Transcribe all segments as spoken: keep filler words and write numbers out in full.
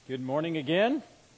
Good morning again.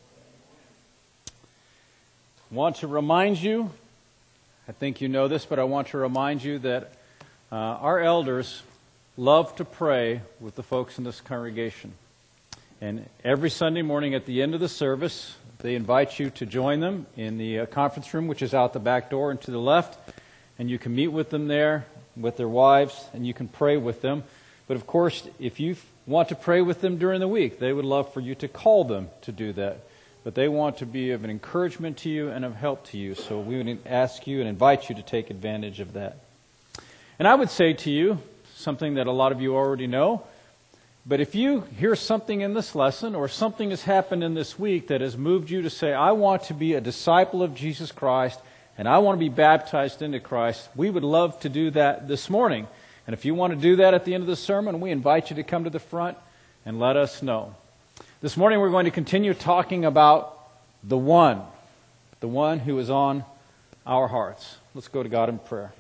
I want to remind you, I think you know this, but I want to remind you that uh, our elders love to pray with the folks in this congregation. And every Sunday morning at the end of the service, they invite you to join them in the uh, conference room, which is out the back door and to the left. And you can meet with them there, with their wives, and you can pray with them. But of course, if you want to pray with them during the week, they would love for you to call them to do that. But they want to be of an encouragement to you and of help to you. So we would ask you and invite you to take advantage of that. And I would say to you, something that a lot of you already know, but if you hear something in this lesson or something has happened in this week that has moved you to say, I want to be a disciple of Jesus Christ and I want to be baptized into Christ, we would love to do that this morning. And if you want to do that at the end of the sermon, we invite you to come to the front and let us know. This morning we're going to continue talking about the one, the one who is on our hearts. Let's go to God in prayer.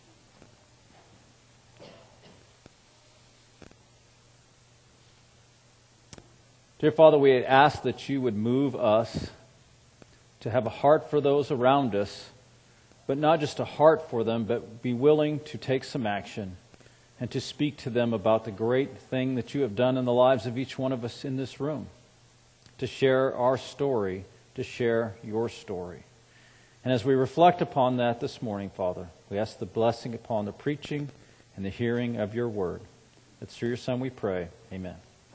Dear Father, we ask that you would move us to have a heart for those around us, but not just a heart for them, but be willing to take some action and to speak to them about the great thing that you have done in the lives of each one of us in this room, to share our story, to share your story. And as we reflect upon that this morning, Father, we ask the blessing upon the preaching and the hearing of your word. It's through your Son we pray. Amen.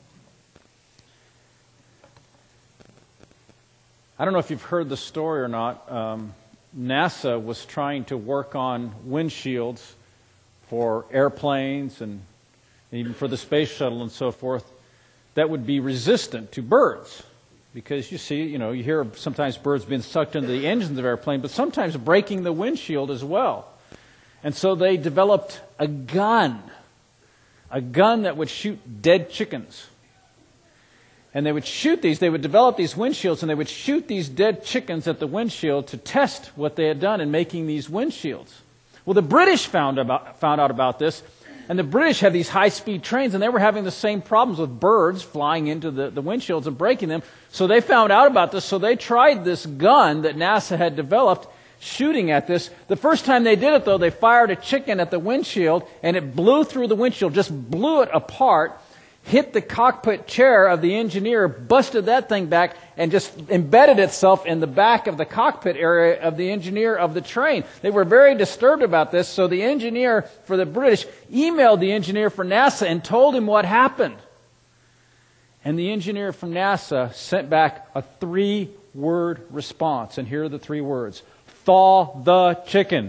I don't know if you've heard the story or not. Um, NASA was trying to work on windshields for airplanes and even for the space shuttle and so forth that would be resistant to birds. Because you see, you know, you hear sometimes birds being sucked into the engines of airplanes, but sometimes breaking the windshield as well. And so they developed a gun, a gun that would shoot dead chickens. And they would shoot these, they would develop these windshields, and they would shoot these dead chickens at the windshield to test what they had done in making these windshields. Well, the British found about, found out about this, and the British have these high-speed trains, and they were having the same problems with birds flying into the, the windshields and breaking them. So they found out about this, so they tried this gun that NASA had developed, shooting at this. The first time they did it, though, they fired a chicken at the windshield, and it blew through the windshield, just blew it apart, hit the cockpit chair of the engineer, busted that thing back, and just embedded itself in the back of the cockpit area of the engineer of the train. They were very disturbed about this, so the engineer for the British emailed the engineer for NASA and told him what happened. And the engineer from NASA sent back a three-word response, and here are the three words: thaw the chicken.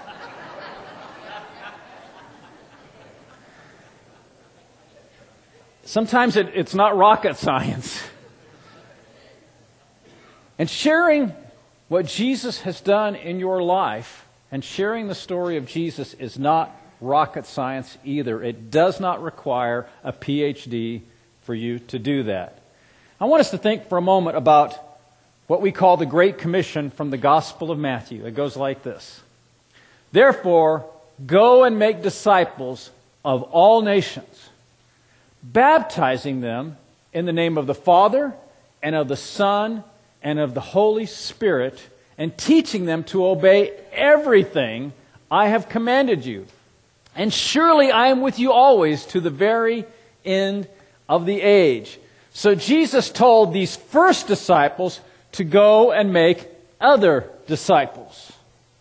Sometimes it, it's not rocket science. And sharing what Jesus has done in your life and sharing the story of Jesus is not rocket science either. It does not require a P H D for you to do that. I want us to think for a moment about what we call the Great Commission from the Gospel of Matthew. It goes like this: Therefore, go and make disciples of all nations, baptizing them in the name of the Father and of the Son and of the Holy Spirit, and teaching them to obey everything I have commanded you. And surely I am with you always to the very end of the age. So Jesus told these first disciples to go and make other disciples.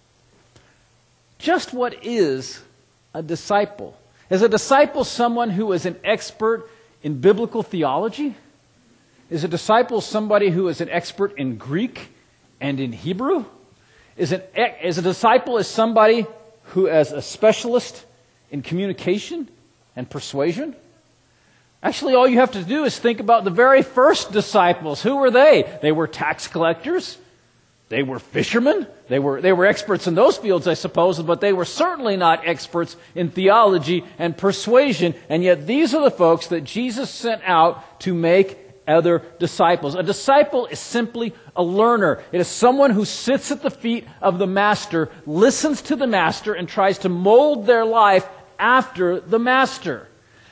Just what is a disciple? Is a disciple someone who is an expert in biblical theology? Is a disciple somebody who is an expert in Greek and in Hebrew? Is, an, is a disciple is somebody who is a specialist in communication and persuasion? Actually, all you have to do is think about the very first disciples. Who were they? They were tax collectors. They were fishermen. They were, they were experts in those fields, I suppose, but they were certainly not experts in theology and persuasion. And yet these are the folks that Jesus sent out to make other disciples. A disciple is simply a learner. It is someone who sits at the feet of the master, listens to the master, and tries to mold their life after the master.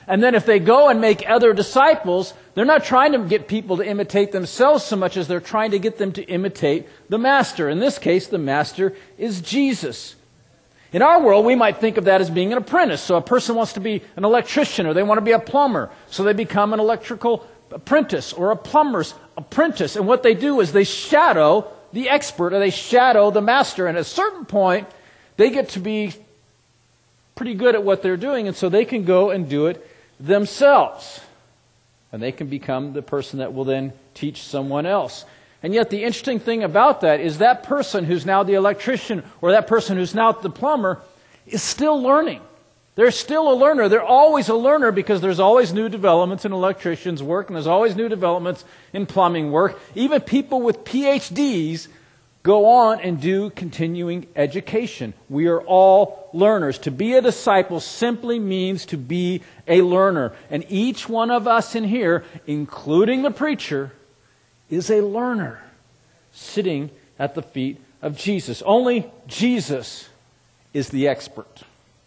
And then if they go and make other disciples, they're not trying to get people to imitate themselves so much as they're trying to get them to imitate the Master. In this case, the Master is Jesus. In our world, we might think of that as being an apprentice. So a person wants to be an electrician or they want to be a plumber. So they become an electrical apprentice or a plumber's apprentice. And what they do is they shadow the expert or they shadow the master. And at a certain point, they get to be pretty good at what they're doing. And so they can go and do it themselves. And they can become the person that will then teach someone else. And yet the interesting thing about that is that person who's now the electrician or that person who's now the plumber is still learning. They're still a learner. They're always a learner because there's always new developments in electricians' work and there's always new developments in plumbing work. Even people with P H Ds go on and do continuing education. We are all learners. To be a disciple simply means to be a learner. And each one of us in here, including the preacher, is a learner sitting at the feet of Jesus. Only Jesus is the expert.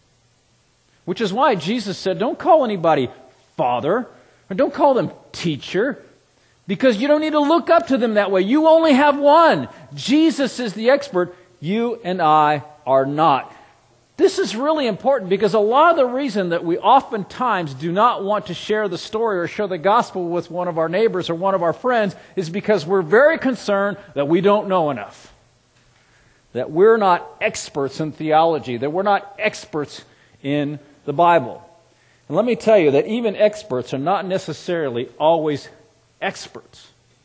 Which is why Jesus said, don't call anybody father, or don't call them teacher, because you don't need to look up to them that way. You only have one. Jesus is the expert. You and I are not. This is really important because a lot of the reason that we oftentimes do not want to share the story or share the gospel with one of our neighbors or one of our friends is because we're very concerned that we don't know enough. That we're not experts in theology, that we're not experts in the Bible. And let me tell you that even experts are not necessarily always experts.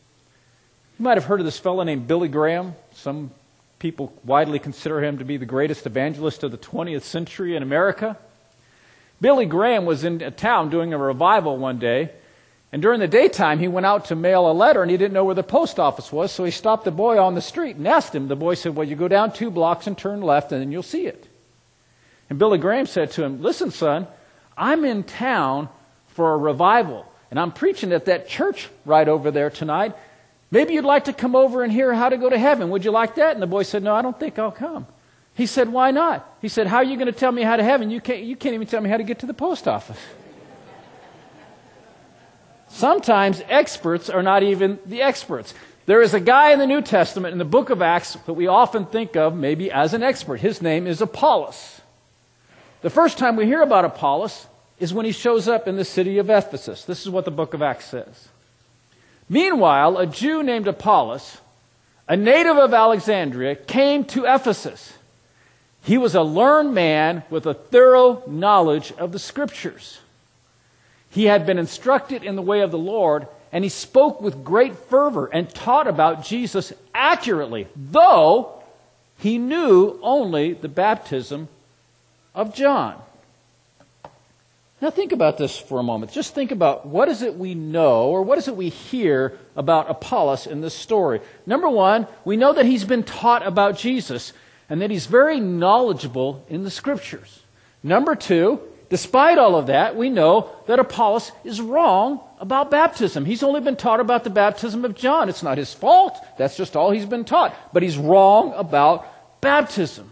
You might have heard of this fellow named Billy Graham. Some people widely consider him to be the greatest evangelist of the twentieth century in America. Billy Graham was in a town doing a revival one day, and during the daytime he went out to mail a letter and he didn't know where the post office was, so he stopped the boy on the street and asked him. The boy said, well, you go down two blocks and turn left and then you'll see it. And Billy Graham said to him, listen, son, I'm in town for a revival, and I'm preaching at that church right over there tonight. Maybe you'd like to come over and hear how to go to heaven. Would you like that? And the boy said, no, I don't think I'll come. He said, why not? He said, how are you going to tell me how to heaven? You can't, you can't even tell me how to get to the post office. Sometimes experts are not even the experts. There is a guy in the New Testament, in the book of Acts, that we often think of maybe as an expert. His name is Apollos. The first time we hear about Apollos is when he shows up in the city of Ephesus. This is what the book of Acts says. Meanwhile, a Jew named Apollos, a native of Alexandria, came to Ephesus. He was a learned man with a thorough knowledge of the Scriptures. He had been instructed in the way of the Lord, and he spoke with great fervor and taught about Jesus accurately, though he knew only the baptism of John. Now think about this for a moment. Just think about what is it we know or what is it we hear about Apollos in this story. Number one, we know that he's been taught about Jesus and that he's very knowledgeable in the Scriptures. Number two, despite all of that, we know that Apollos is wrong about baptism. He's only been taught about the baptism of John. It's not his fault. That's just all he's been taught. But he's wrong about baptism.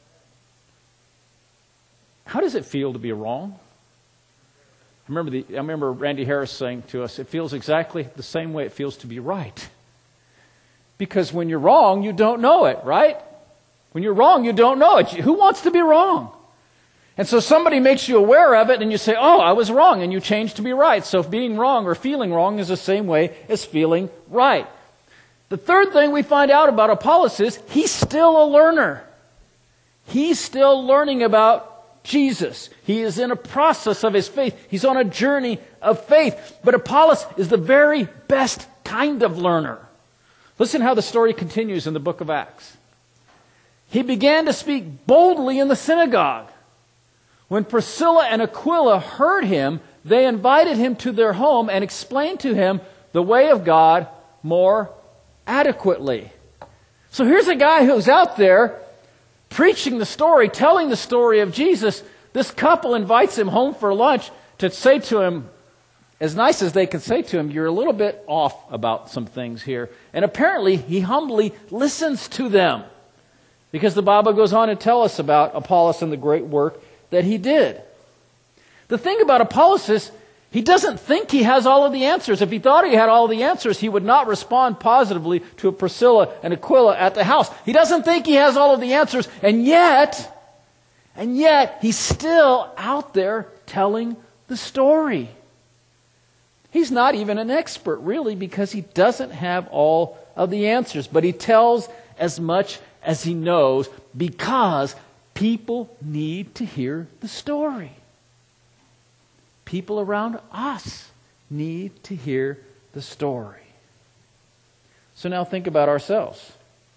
How does it feel to be wrong? I remember, the, I remember Randy Harris saying to us, it feels exactly the same way it feels to be right. Because when you're wrong, you don't know it, right? When you're wrong, you don't know it. Who wants to be wrong? And so somebody makes you aware of it and you say, oh, I was wrong, and you change to be right. So being wrong or feeling wrong is the same way as feeling right. The third thing we find out about Apollos is he's still a learner. He's still learning about Jesus. He is in a process of his faith. He's on a journey of faith. But Apollos is the very best kind of learner. Listen how the story continues in the book of Acts. He began to speak boldly in the synagogue. When Priscilla and Aquila heard him, they invited him to their home and explained to him the way of God more adequately. So here's a guy who's out there preaching the story, telling the story of Jesus. This couple invites him home for lunch to say to him, as nice as they can say to him, you're a little bit off about some things here. And apparently he humbly listens to them, because the Bible goes on to tell us about Apollos and the great work that he did. The thing about Apollos is, he doesn't think he has all of the answers. If he thought he had all the answers, he would not respond positively to Priscilla and Aquila at the house. He doesn't think he has all of the answers, and yet, and yet, he's still out there telling the story. He's not even an expert, really, because he doesn't have all of the answers. But he tells as much as he knows because people need to hear the story. People around us need to hear the story. So now think about ourselves.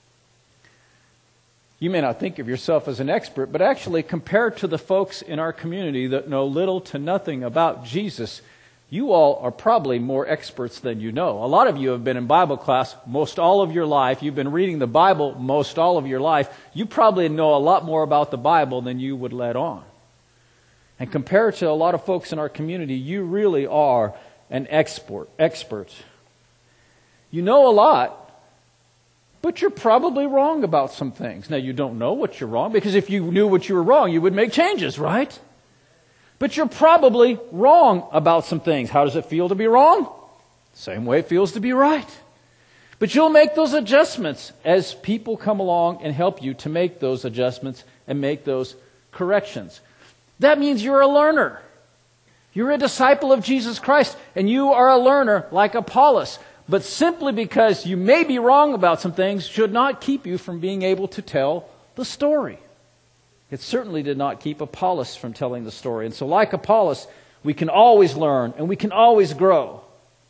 You may not think of yourself as an expert, but actually compared to the folks in our community that know little to nothing about Jesus, you all are probably more experts than you know. A lot of you have been in Bible class most all of your life. You've been reading the Bible most all of your life. You probably know a lot more about the Bible than you would let on. And compared to a lot of folks in our community, you really are an expert. expert. You know a lot, but you're probably wrong about some things. Now, you don't know what you're wrong, because if you knew what you were wrong, you would make changes, right? But you're probably wrong about some things. How does it feel to be wrong? Same way it feels to be right. But you'll make those adjustments as people come along and help you to make those adjustments and make those corrections. That means you're a learner. You're a disciple of Jesus Christ, and you are a learner like Apollos. But simply because you may be wrong about some things should not keep you from being able to tell the story. It certainly did not keep Apollos from telling the story. And so like Apollos, we can always learn and we can always grow.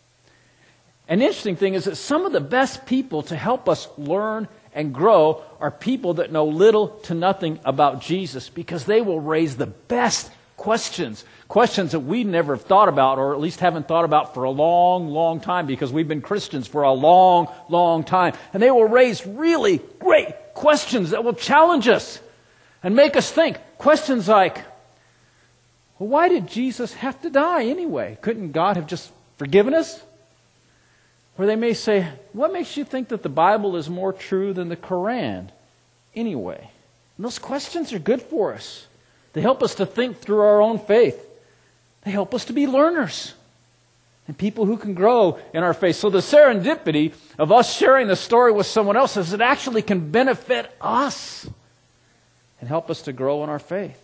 An interesting thing is that some of the best people to help us learn and grow are people that know little to nothing about Jesus, because they will raise the best questions. Questions that we never have thought about, or at least haven't thought about for a long, long time, because we've been Christians for a long, long time. And they will raise really great questions that will challenge us and make us think. Questions like, well, why did Jesus have to die anyway? Couldn't God have just forgiven us? Or they may say, what makes you think that the Bible is more true than the Quran anyway? And those questions are good for us. They help us to think through our own faith. They help us to be learners and people who can grow in our faith. So the serendipity of us sharing the story with someone else is it actually can benefit us and help us to grow in our faith.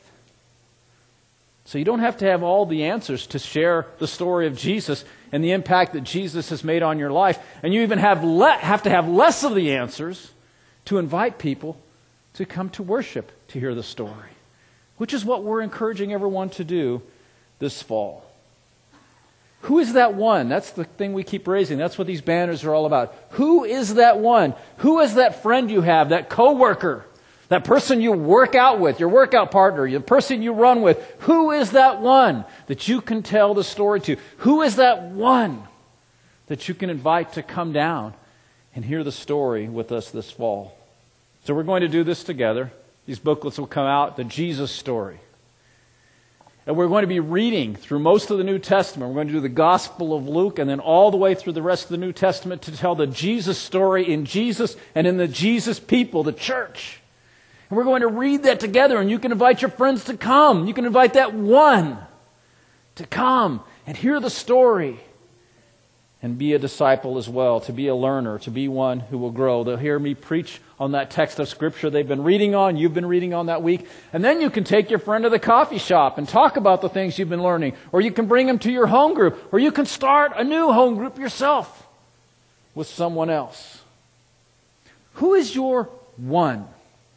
So you don't have to have all the answers to share the story of Jesus and the impact that Jesus has made on your life. And you even have, le- have to have less of the answers to invite people to come to worship to hear the story, which is what we're encouraging everyone to do this fall. Who is that one? That's the thing we keep raising. That's what these banners are all about. Who is that one? Who is that friend you have, that coworker? That person you work out with, your workout partner, the person you run with. Who is that one that you can tell the story to? Who is that one that you can invite to come down and hear the story with us this fall? So we're going to do this together. These booklets will come out, the Jesus story. And we're going to be reading through most of the New Testament. We're going to do the Gospel of Luke and then all the way through the rest of the New Testament to tell the Jesus story in Jesus and in the Jesus people, the church. And we're going to read that together, and you can invite your friends to come. You can invite that one to come and hear the story and be a disciple as well, to be a learner, to be one who will grow. They'll hear me preach on that text of Scripture they've been reading on, you've been reading on that week. And then you can take your friend to the coffee shop and talk about the things you've been learning. Or you can bring them to your home group. Or you can start a new home group yourself with someone else. Who is your one?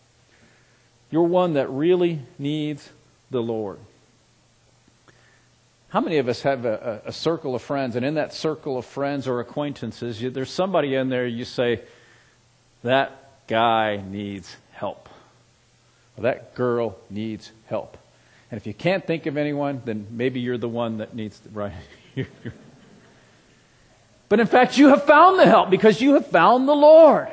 Your one that really needs the Lord. How many of us have a, a, a circle of friends, and in that circle of friends or acquaintances, you, there's somebody in there you say, that guy needs help. Or that girl needs help. And if you can't think of anyone, then maybe you're the one that needs to, right? But in fact, you have found the help because you have found the Lord.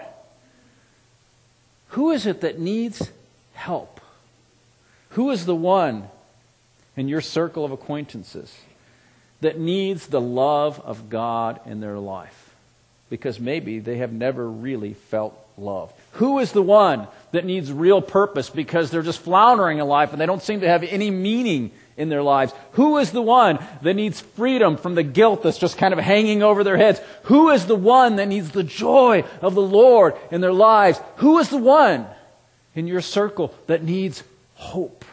Who is it that needs help? Who is the one in your circle of acquaintances that needs the love of God in their life? because maybe they have never really felt loved. Who is the one that needs real purpose because they're just floundering in life and they don't seem to have any meaning in their lives? Who is the one that needs freedom from the guilt that's just kind of hanging over their heads? Who is the one that needs the joy of the Lord in their lives? Who is the one in your circle that needs hope?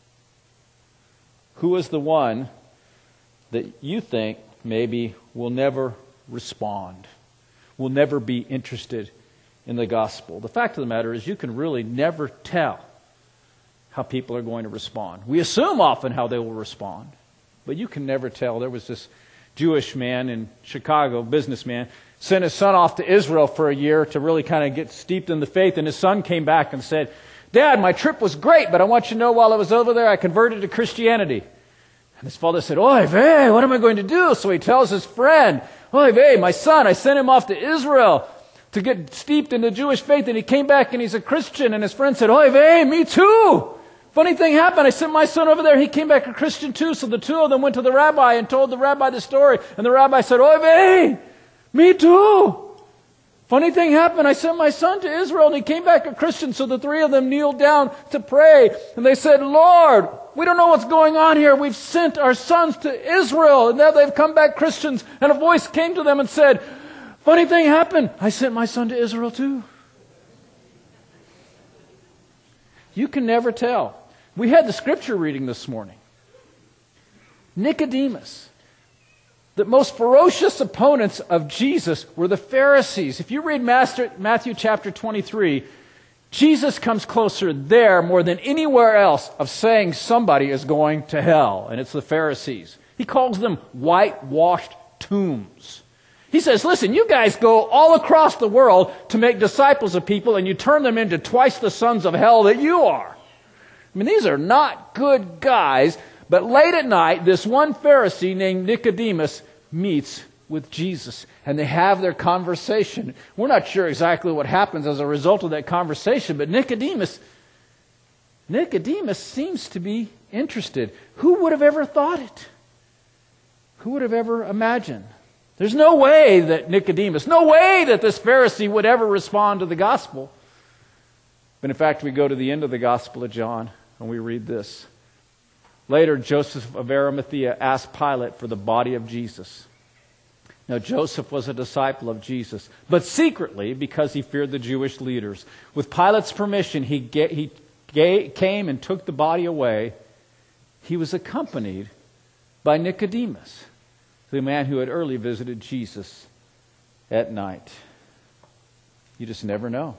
Who is the one that you think maybe will never respond, will never be interested in the gospel? The fact of the matter is you can really never tell how people are going to respond. We assume often how they will respond, but you can never tell. There was this Jewish man in Chicago, businessman, sent his son off to Israel for a year to really kind of get steeped in the faith, and his son came back and said, "Dad, my trip was great, but I want you to know while I was over there, I converted to Christianity." And his father said, "Oy vey, what am I going to do?" So he tells his friend, "Oy vey, my son, I sent him off to Israel to get steeped in the Jewish faith, and he came back and he's a Christian." And his friend said, "Oy vey, me too. Funny thing happened. I sent my son over there. He came back a Christian too." So the two of them went to the rabbi and told the rabbi the story. And the rabbi said, "Oy vey, me too. Funny thing happened. I sent my son to Israel and he came back a Christian." So the three of them kneeled down to pray. And they said, "Lord, we don't know what's going on here. We've sent our sons to Israel and now they've come back Christians." And a voice came to them and said, "Funny thing happened. I sent my son to Israel too." You can never tell. We had the scripture reading this morning. Nicodemus. The most ferocious opponents of Jesus were the Pharisees. If you read Matthew chapter twenty-three, Jesus comes closer there more than anywhere else of saying somebody is going to hell, and it's the Pharisees. He calls them whitewashed tombs. He says, "Listen, you guys go all across the world to make disciples of people, and you turn them into twice the sons of hell that you are." I mean, these are not good guys. But late at night, this one Pharisee named Nicodemus meets with Jesus, and they have their conversation. We're not sure exactly what happens as a result of that conversation, but Nicodemus, Nicodemus seems to be interested. Who would have ever thought it? Who would have ever imagined? There's no way that Nicodemus, no way that this Pharisee would ever respond to the gospel. But in fact, we go to the end of the Gospel of John, and we read this. Later, Joseph of Arimathea asked Pilate for the body of Jesus. Now, Joseph was a disciple of Jesus, but secretly because he feared the Jewish leaders. With Pilate's permission, he, ga- he ga- came and took the body away. He was accompanied by Nicodemus, the man who had early visited Jesus at night. You just never know.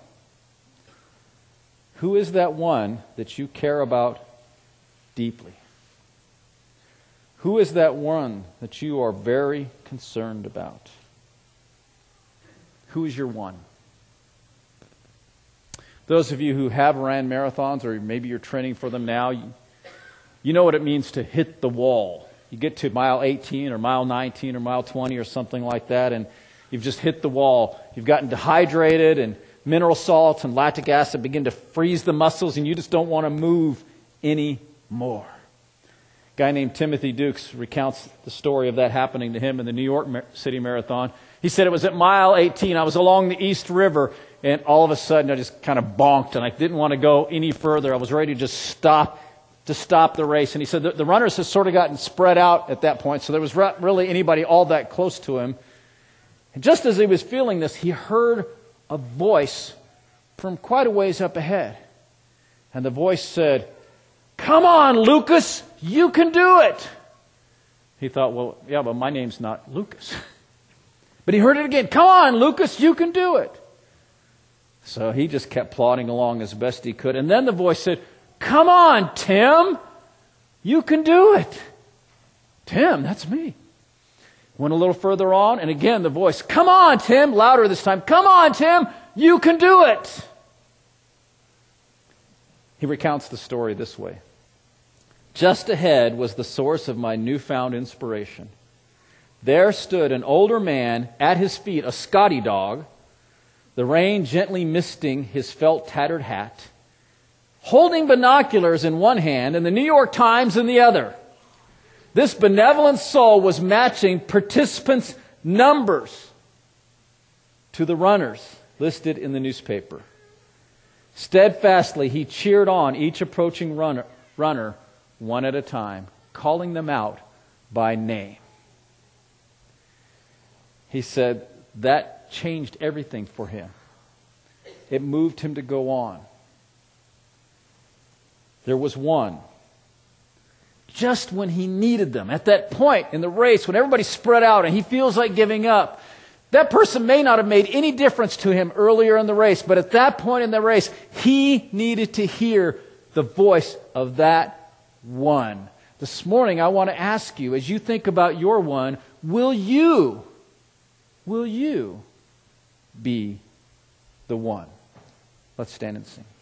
Who is that one that you care about deeply? Who is that one that you are very concerned about? Who is your one? Those of you who have ran marathons, or maybe you're training for them now, you, you know what it means to hit the wall. You get to mile eighteen or mile nineteen or mile twenty or something like that, and you've just hit the wall. You've gotten dehydrated, and mineral salts and lactic acid begin to freeze the muscles, and you just don't want to move anymore. A guy named Timothy Dukes recounts the story of that happening to him in the New York City Marathon. He said, "It was at mile eighteen. I was along the East River, and all of a sudden I just kind of bonked, and I didn't want to go any further. I was ready to just stop to stop the race." And he said the, the runners had sort of gotten spread out at that point, so there was re- really anybody all that close to him. And just as he was feeling this, he heard a voice from quite a ways up ahead. And the voice said, "Come on, Lucas, you can do it." He thought, well, yeah, but my name's not Lucas. But he heard it again. "Come on, Lucas, you can do it." So he just kept plodding along as best he could. And then the voice said, "Come on, Tim, you can do it." Tim, that's me. Went a little further on, and again the voice, "Come on, Tim," louder this time. "Come on, Tim, you can do it." He recounts the story this way. "Just ahead was the source of my newfound inspiration. There stood an older man, at his feet a Scotty dog, the rain gently misting his felt tattered hat, holding binoculars in one hand and the New York Times in the other. This benevolent soul was matching participants' numbers. to the runners listed in the newspaper. Steadfastly, he cheered on each approaching runner, runner one at a time, calling them out by name. He said that changed everything for him. It moved him to go on. There was one, just when he needed them, at that point in the race when everybody's spread out and he feels like giving up. That person may not have made any difference to him earlier in the race, but at that point in the race, he needed to hear the voice of that one. This morning, I want to ask you, as you think about your one, will you, will you be the one? Let's stand and sing.